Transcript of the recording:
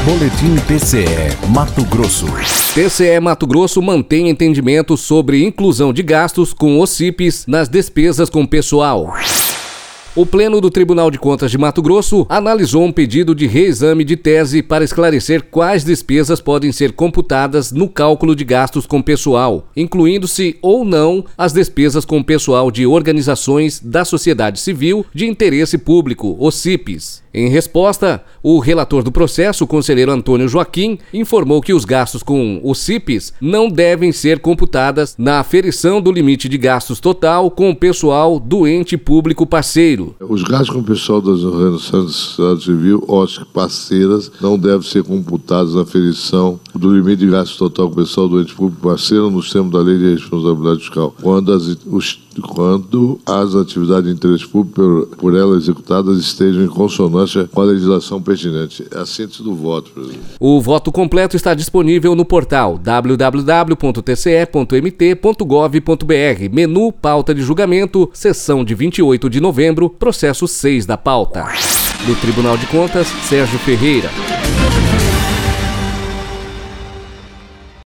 Boletim TCE Mato Grosso. TCE Mato Grosso mantém entendimento sobre inclusão de gastos com OCIPs nas despesas com pessoal. O Pleno do Tribunal de Contas de Mato Grosso analisou um pedido de reexame de tese para esclarecer quais despesas podem ser computadas no cálculo de gastos com pessoal, incluindo-se ou não as despesas com pessoal de organizações da sociedade civil de interesse público, OCIPs. Em resposta, o relator do processo, o conselheiro Antônio Joaquim, informou que os gastos com OCIPs não devem ser computadas na aferição do limite de gastos total com o pessoal do ente público parceiro. Os gastos com o pessoal das organizações da sociedade civil, OSC parceiras, não devem ser computados na aferição do limite de gastos total com o pessoal do ente público parceiro nos termos da Lei de Responsabilidade Fiscal, quando as atividades de interesse público por ela executadas estejam em consonância com a legislação pertinente. É a síntese do voto, presidente. O voto completo está disponível no portal www.tce.mt.gov.br, menu Pauta de Julgamento, sessão de 28 de novembro, processo 6 da pauta. Do Tribunal de Contas, Sérgio Ferreira.